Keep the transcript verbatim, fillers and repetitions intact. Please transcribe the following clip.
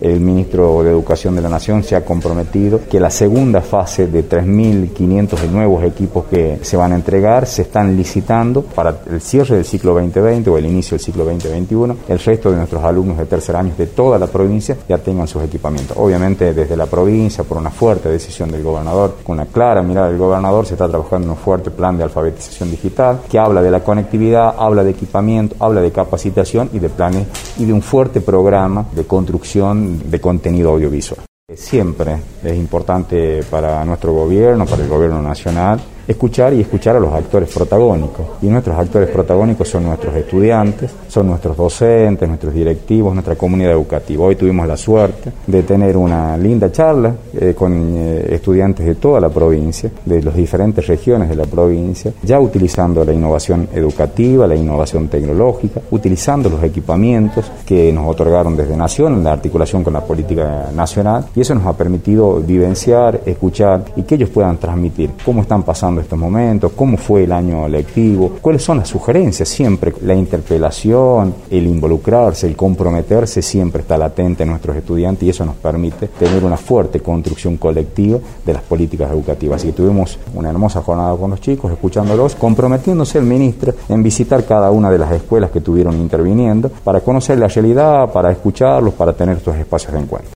el ministro de Educación de la Nación se ha comprometido que la segunda fase de tres mil quinientos de nuevos equipos que se van a entregar se están licitando para el cierre del ciclo veinte veinte o el inicio del ciclo veinte veintiuno. El resto de nuestros alumnos de tercer año de toda la provincia ya tengan sus equipamientos. Obviamente desde la provincia, por una fuerte decisión del gobernador, con una clara mirada del gobernador, se está trabajando en un fuerte plan de alfabetización digital que habla de la conectividad, habla de equipamiento, habla de capacitación y de planes y de un fuerte programa de construcción de contenido audiovisual. Siempre es importante para nuestro gobierno, para el gobierno nacional, escuchar y escuchar a los actores protagónicos. Y nuestros actores protagónicos son nuestros estudiantes, son nuestros docentes, nuestros directivos, nuestra comunidad educativa. Hoy tuvimos la suerte de tener una linda charla eh, con eh, estudiantes de toda la provincia, de las diferentes regiones de la provincia, ya utilizando la innovación educativa, la innovación tecnológica, utilizando los equipamientos que nos otorgaron desde Nación en la articulación con la política nacional, y eso nos ha permitido vivenciar, escuchar y que ellos puedan transmitir cómo están pasando estos momentos, cómo fue el año lectivo, cuáles son las sugerencias. Siempre la interpelación, el involucrarse, el comprometerse siempre está latente en nuestros estudiantes, y eso nos permite tener una fuerte construcción colectiva de las políticas educativas. Así que tuvimos una hermosa jornada con los chicos, escuchándolos, comprometiéndose el ministro en visitar cada una de las escuelas que estuvieron interviniendo para conocer la realidad, para escucharlos, para tener estos espacios de encuentro.